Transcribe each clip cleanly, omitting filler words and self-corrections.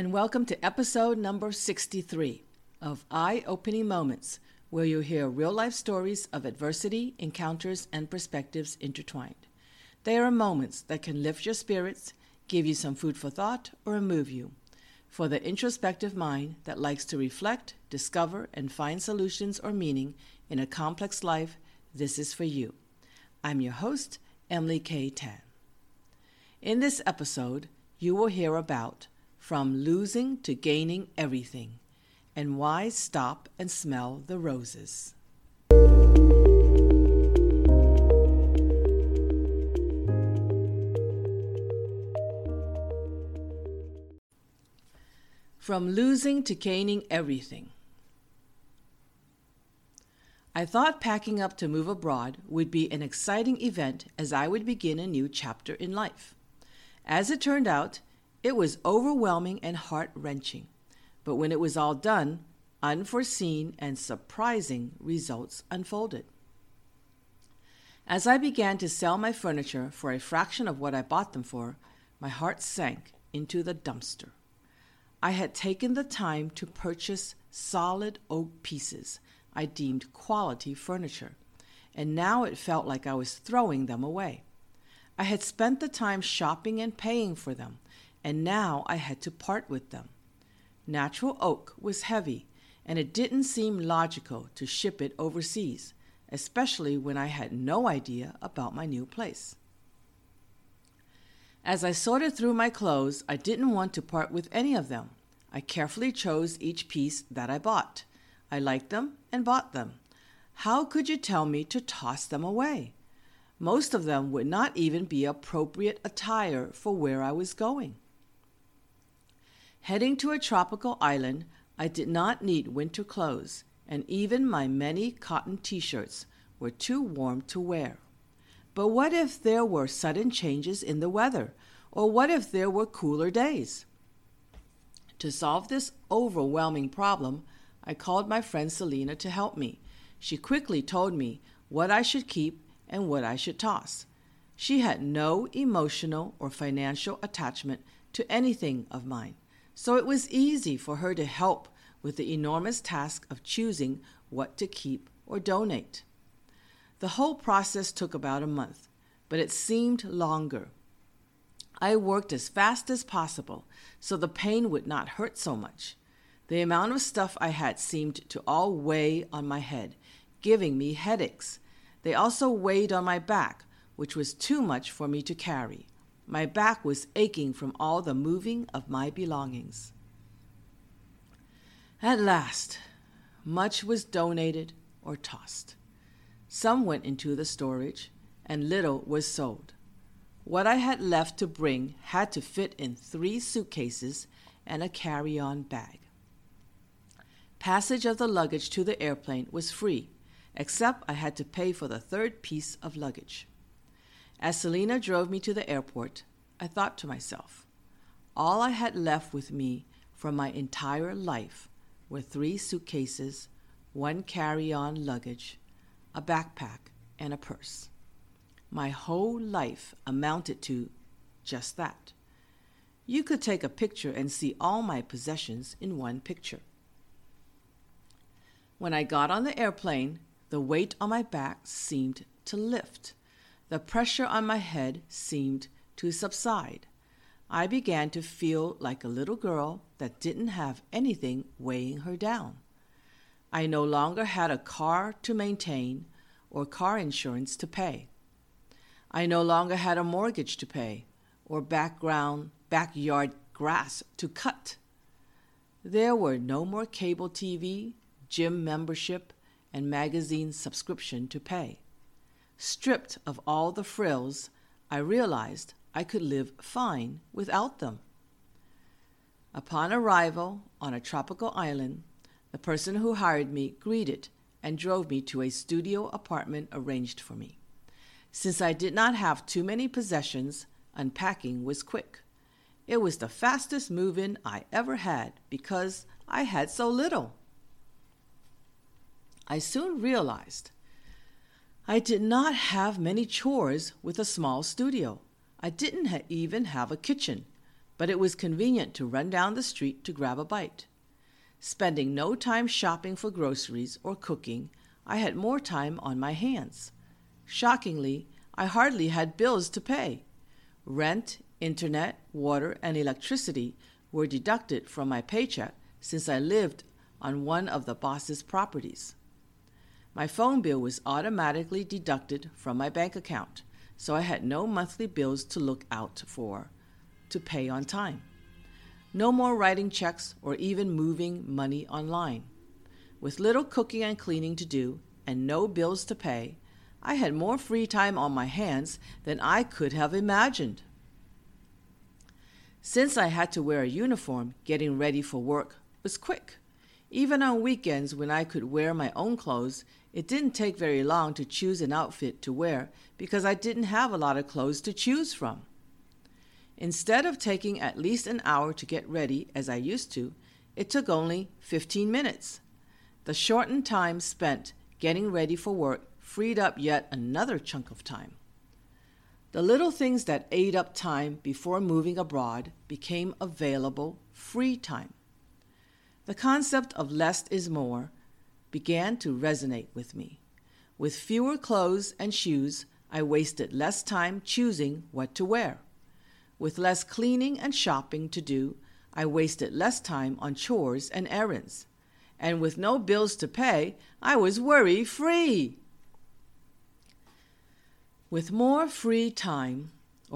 and welcome to episode number 63 of Eye-Opening Moments, where you'll hear real-life stories of adversity, encounters, and perspectives intertwined. They are moments that can lift your spirits, give you some food for thought, or move you. For the introspective mind that likes to reflect, discover, and find solutions or meaning in a complex life, this is for you. I'm your host, Emily K. Tan. In this episode, you will hear about From Losing to Gaining Everything, and why stop and smell the roses. From losing to gaining everything. I thought packing up to move abroad would be an exciting event as I would begin a new chapter in life. As it turned out, it was overwhelming and heart-wrenching, but when it was all done, unforeseen and surprising results unfolded. As I began to sell my furniture for a fraction of what I bought them for, my heart sank into the dumpster. I had taken the time to purchase solid oak pieces I deemed quality furniture, and now it felt like I was throwing them away. I had spent the time shopping and paying for them, and now I had to part with them. Natural oak was heavy, and it didn't seem logical to ship it overseas, especially when I had no idea about my new place. As I sorted through my clothes, I didn't want to part with any of them. I carefully chose each piece that I bought. I liked them and bought them. How could you tell me to toss them away? Most of them would not even be appropriate attire for where I was going. Heading to a tropical island, I did not need winter clothes, and even my many cotton t-shirts were too warm to wear. But what if there were sudden changes in the weather, or what if there were cooler days? To solve this overwhelming problem, I called my friend Selena to help me. She quickly told me what I should keep and what I should toss. She had no emotional or financial attachment to anything of mine, so it was easy for her to help with the enormous task of choosing what to keep or donate. The whole process took about a month, but it seemed longer. I worked as fast as possible so the pain would not hurt so much. The amount of stuff I had seemed to all weigh on my head, giving me headaches. They also weighed on my back, which was too much for me to carry. My back was aching from all the moving of my belongings. At last, much was donated or tossed. Some went into the storage, and little was sold. What I had left to bring had to fit in 3 suitcases and a carry-on bag. Passage of the luggage to the airplane was free, except I had to pay for the 3rd piece of luggage. As Selena drove me to the airport, I thought to myself, all I had left with me from my entire life were 3 suitcases, 1 carry-on luggage, a backpack, and a purse. My whole life amounted to just that. You could take a picture and see all my possessions in one picture. When I got on the airplane, the weight on my back seemed to lift. The pressure on my head seemed to subside. I began to feel like a little girl that didn't have anything weighing her down. I no longer had a car to maintain or car insurance to pay. I no longer had a mortgage to pay or backyard grass to cut. There were no more cable TV, gym membership, and magazine subscription to pay. Stripped of all the frills, I realized I could live fine without them. Upon arrival on a tropical island, the person who hired me greeted and drove me to a studio apartment arranged for me. Since I did not have too many possessions, unpacking was quick. It was the fastest move-in I ever had because I had so little. I soon realized I did not have many chores with a small studio. I didn't even have a kitchen. but it was convenient to run down the street to grab a bite. Spending no time shopping for groceries or cooking, I had more time on my hands. Shockingly, I hardly had bills to pay. Rent, internet, water, and electricity were deducted from my paycheck since I lived on one of the boss's properties. My phone bill was automatically deducted from my bank account, so I had no monthly bills to look out for to pay on time. No more writing checks or even moving money online. With little cooking and cleaning to do and no bills to pay, I had more free time on my hands than I could have imagined. Since I had to wear a uniform, getting ready for work was quick. Even on weekends when I could wear my own clothes, it didn't take very long to choose an outfit to wear because I didn't have a lot of clothes to choose from. Instead of taking at least an hour to get ready as I used to, it took only 15 minutes. The shortened time spent getting ready for work freed up yet another chunk of time. The little things that ate up time before moving abroad became available free time. The concept of less is more began to resonate with me. With fewer clothes and shoes, I wasted less time choosing what to wear. With less cleaning and shopping to do, I wasted less time on chores and errands. And with no bills to pay, I was worry-free. With more time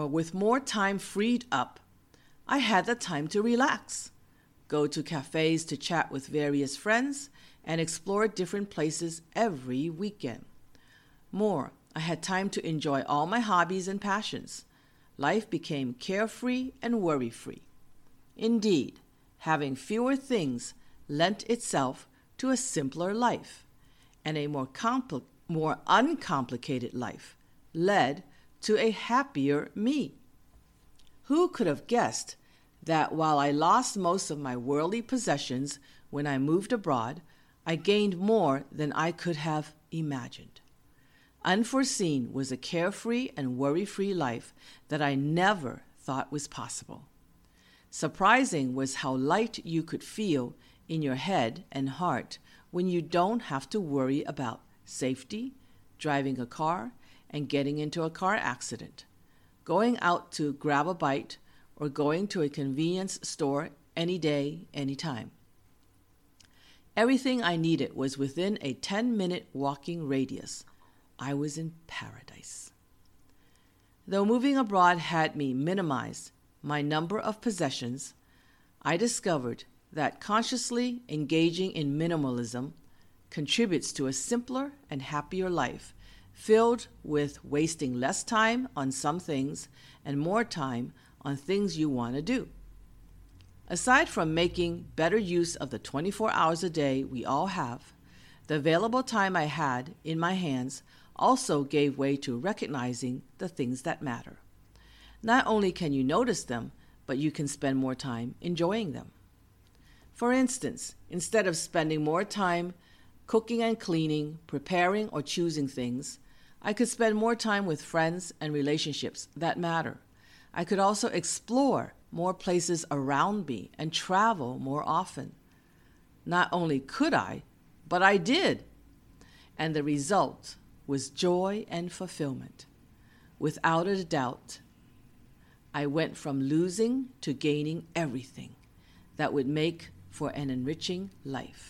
freed up, I had the time to relax, go to cafes to chat with various friends, and explore different places every weekend. More, I had time to enjoy all my hobbies and passions. Life became carefree and worry-free. Indeed, having fewer things lent itself to a simpler life, and a more uncomplicated life led to a happier me. Who could have guessed that while I lost most of my worldly possessions when I moved abroad, I gained more than I could have imagined? Unforeseen was a carefree and worry-free life that I never thought was possible. Surprising was how light you could feel in your head and heart when you don't have to worry about safety, driving a car, and getting into a car accident, going out to grab a bite, or going to a convenience store any day, any time. Everything I needed was within a 10-minute walking radius. I was in paradise. Though moving abroad had me minimize my number of possessions, I discovered that consciously engaging in minimalism contributes to a simpler and happier life, filled with wasting less time on some things and more time on things you want to do. Aside from making better use of the 24 hours a day we all have, the available time I had in my hands also gave way to recognizing the things that matter. Not only can you notice them, but you can spend more time enjoying them. For instance, instead of spending more time cooking and cleaning, preparing or choosing things, I could spend more time with friends and relationships that matter. I could also explore more places around me and travel more often. Not only could I, but I did. And the result was joy and fulfillment. Without a doubt, I went from losing to gaining everything that would make for an enriching life.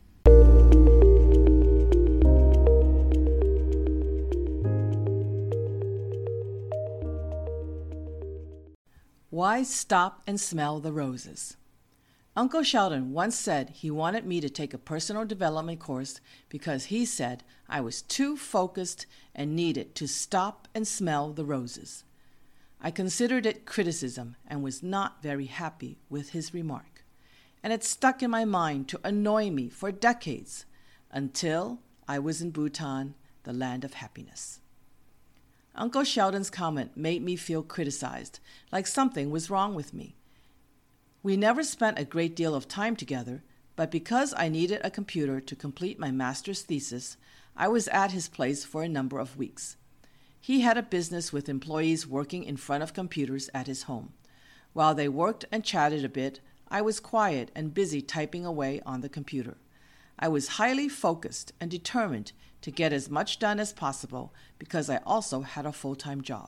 Why stop and smell the roses? Uncle Sheldon once said he wanted me to take a personal development course because he said I was too focused and needed to stop and smell the roses. I considered it criticism and was not very happy with his remark, and it stuck in my mind to annoy me for decades until I was in Bhutan, the land of happiness. Uncle Sheldon's comment made me feel criticized, like something was wrong with me. We never spent a great deal of time together, but because I needed a computer to complete my master's thesis, I was at his place for a number of weeks. He had a business with employees working in front of computers at his home. While they worked and chatted a bit, I was quiet and busy typing away on the computer. I was highly focused and determined to get as much done as possible because I also had a full-time job.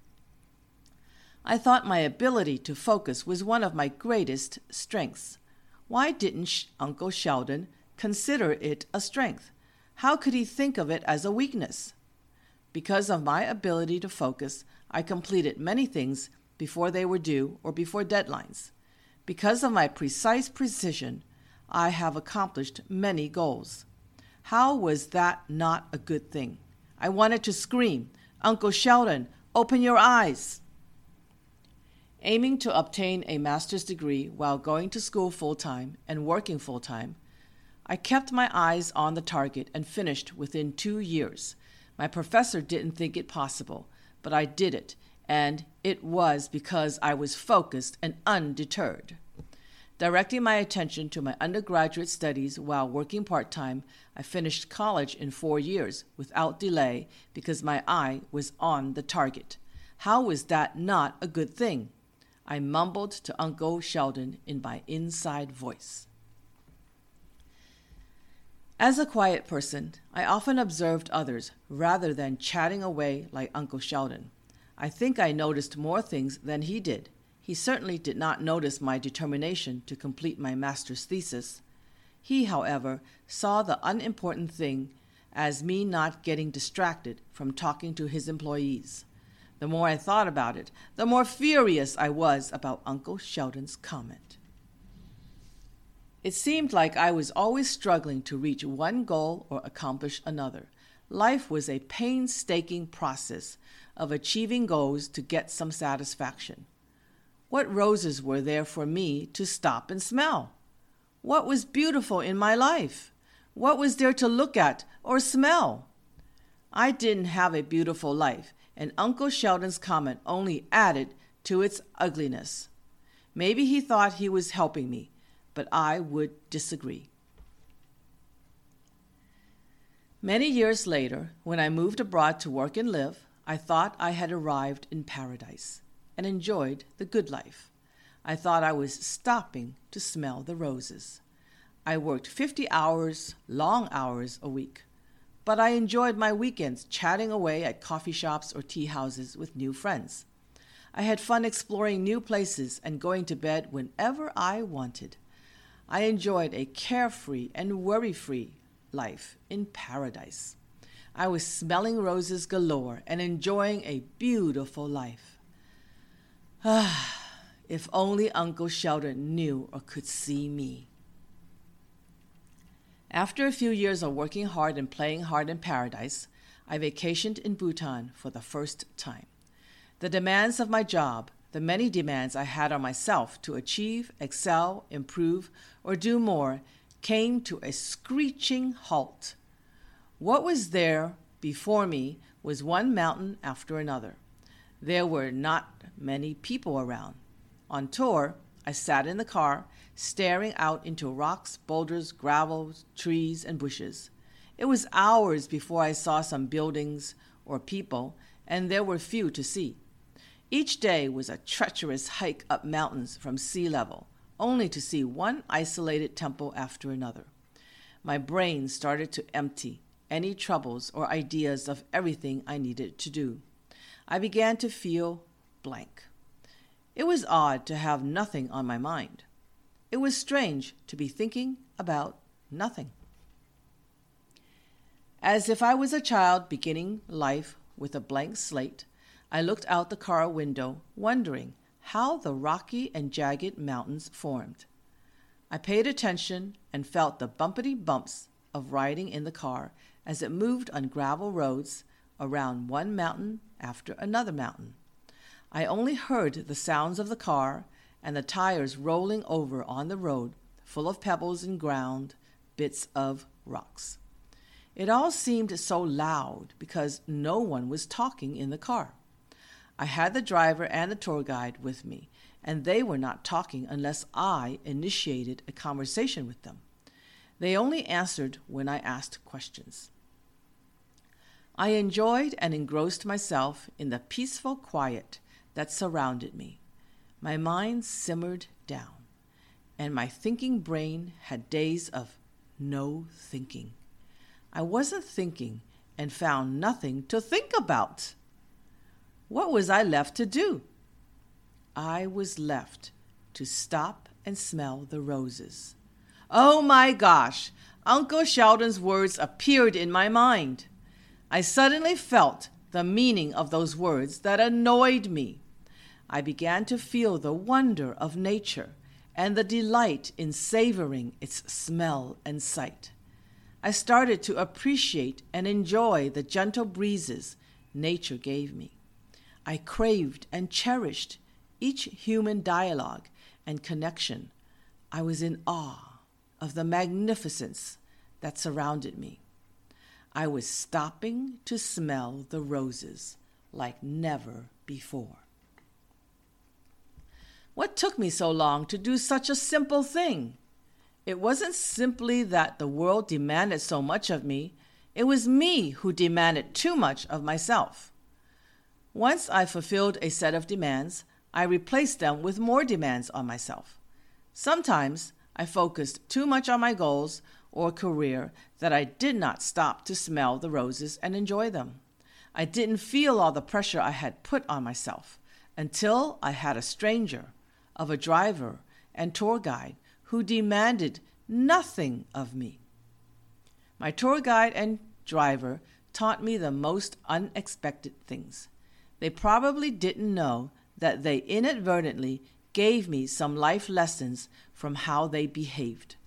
I thought my ability to focus was one of my greatest strengths. Why didn't Uncle Sheldon consider it a strength? How could he think of it as a weakness? Because of my ability to focus, I completed many things before they were due or before deadlines. Because of my precise precision, I have accomplished many goals. How was that not a good thing? I wanted to scream, "Uncle Sheldon, open your eyes!" Aiming to obtain a master's degree while going to school full-time and working full-time, I kept my eyes on the target and finished within 2 years. My professor didn't think it possible, but I did it, and it was because I was focused and undeterred. Directing my attention to my undergraduate studies while working part-time, I finished college in 4 years without delay because my eye was on the target. How was that not a good thing? I mumbled to Uncle Sheldon in my inside voice. As a quiet person, I often observed others rather than chatting away like Uncle Sheldon. I think I noticed more things than he did. He certainly did not notice my determination to complete my master's thesis. He, however, saw the unimportant thing as me not getting distracted from talking to his employees. The more I thought about it, the more furious I was about Uncle Sheldon's comment. It seemed like I was always struggling to reach one goal or accomplish another. Life was a painstaking process of achieving goals to get some satisfaction. What roses were there for me to stop and smell? What was beautiful in my life? What was there to look at or smell? I didn't have a beautiful life, and Uncle Sheldon's comment only added to its ugliness. Maybe he thought he was helping me, but I would disagree. Many years later, when I moved abroad to work and live, I thought I had arrived in paradise and enjoyed the good life. I thought I was stopping to smell the roses. I worked 50 hours, long hours a week, but I enjoyed my weekends chatting away at coffee shops or tea houses with new friends. I had fun exploring new places and going to bed whenever I wanted. I enjoyed a carefree and worry-free life in paradise. I was smelling roses galore and enjoying a beautiful life. If only Uncle Sheldon knew or could see me. After a few years of working hard and playing hard in paradise, I vacationed in Bhutan for the first time. The demands of my job, the many demands I had on myself to achieve, excel, improve, or do more, came to a screeching halt. What was there before me was one mountain after another. There were not many people around. On tour, I sat in the car, staring out into rocks, boulders, gravel, trees, and bushes. It was hours before I saw some buildings or people, and there were few to see. Each day was a treacherous hike up mountains from sea level, only to see one isolated temple after another. My brain started to empty any troubles or ideas of everything I needed to do. I began to feel blank. It was odd to have nothing on my mind. It was strange to be thinking about nothing. As if I was a child beginning life with a blank slate, I looked out the car window, wondering how the rocky and jagged mountains formed. I paid attention and felt the bumpety bumps of riding in the car as it moved on gravel roads around one mountain after another mountain. I only heard the sounds of the car and the tires rolling over on the road, full of pebbles and ground, bits of rocks. It all seemed so loud because no one was talking in the car. I had the driver and the tour guide with me, and they were not talking unless I initiated a conversation with them. They only answered when I asked questions. I enjoyed and engrossed myself in the peaceful quiet that surrounded me. My mind simmered down, and my thinking brain had days of no thinking. I wasn't thinking and found nothing to think about. What was I left to do? I was left to stop and smell the roses. Oh my gosh! Uncle Sheldon's words appeared in my mind. I suddenly felt the meaning of those words that annoyed me. I began to feel the wonder of nature and the delight in savoring its smell and sight. I started to appreciate and enjoy the gentle breezes nature gave me. I craved and cherished each human dialogue and connection. I was in awe of the magnificence that surrounded me. I was stopping to smell the roses like never before. What took me so long to do such a simple thing? It wasn't simply that the world demanded so much of me. It was me who demanded too much of myself. Once I fulfilled a set of demands, I replaced them with more demands on myself. Sometimes I focused too much on my goals or career that I did not stop to smell the roses and enjoy them. I didn't feel all the pressure I had put on myself until I had a stranger of a driver and tour guide who demanded nothing of me. My tour guide and driver taught me the most unexpected things. They probably didn't know that they inadvertently gave me some life lessons from how they behaved.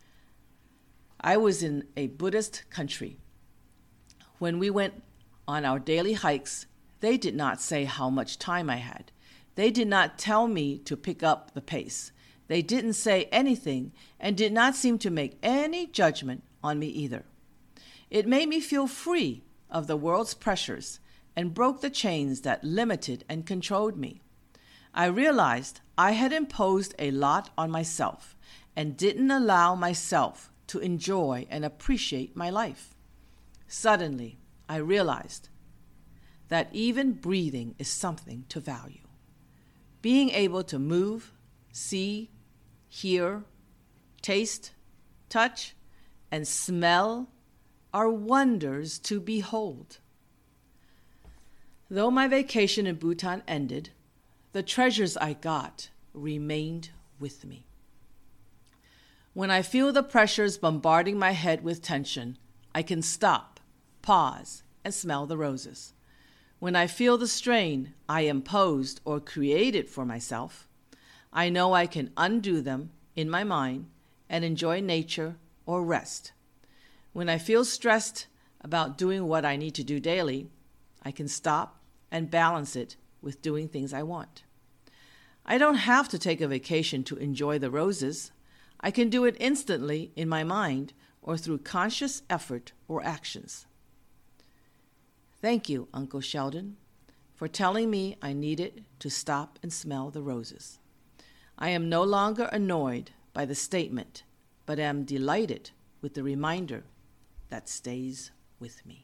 I was in a Buddhist country. When we went on our daily hikes, they did not say how much time I had. They did not tell me to pick up the pace. They didn't say anything and did not seem to make any judgment on me either. It made me feel free of the world's pressures and broke the chains that limited and controlled me. I realized I had imposed a lot on myself and didn't allow myself to enjoy and appreciate my life. Suddenly, I realized that even breathing is something to value. Being able to move, see, hear, taste, touch, and smell are wonders to behold. Though my vacation in Bhutan ended, the treasures I got remained with me. When I feel the pressures bombarding my head with tension, I can stop, pause, and smell the roses. When I feel the strain I imposed or created for myself, I know I can undo them in my mind and enjoy nature or rest. When I feel stressed about doing what I need to do daily, I can stop and balance it with doing things I want. I don't have to take a vacation to enjoy the roses. I can do it instantly in my mind or through conscious effort or actions. Thank you, Uncle Sheldon, for telling me I needed to stop and smell the roses. I am no longer annoyed by the statement, but am delighted with the reminder that stays with me.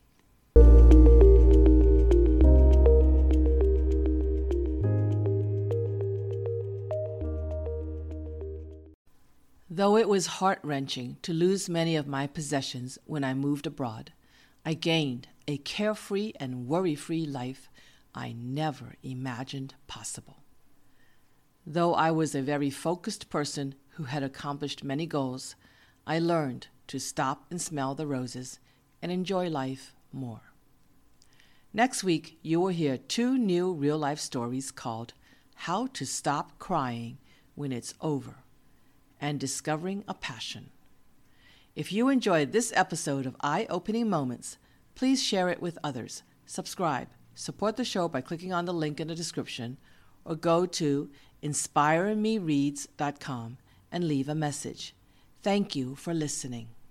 Though it was heart-wrenching to lose many of my possessions when I moved abroad, I gained a carefree and worry-free life I never imagined possible. Though I was a very focused person who had accomplished many goals, I learned to stop and smell the roses and enjoy life more. Next week, you will hear 2 new real-life stories called How to Stop Crying When It's Over and Discovering a Passion. If you enjoyed this episode of Eye-Opening Moments, please share it with others, subscribe, support the show by clicking on the link in the description, or go to inspiremereads.com and leave a message. Thank you for listening.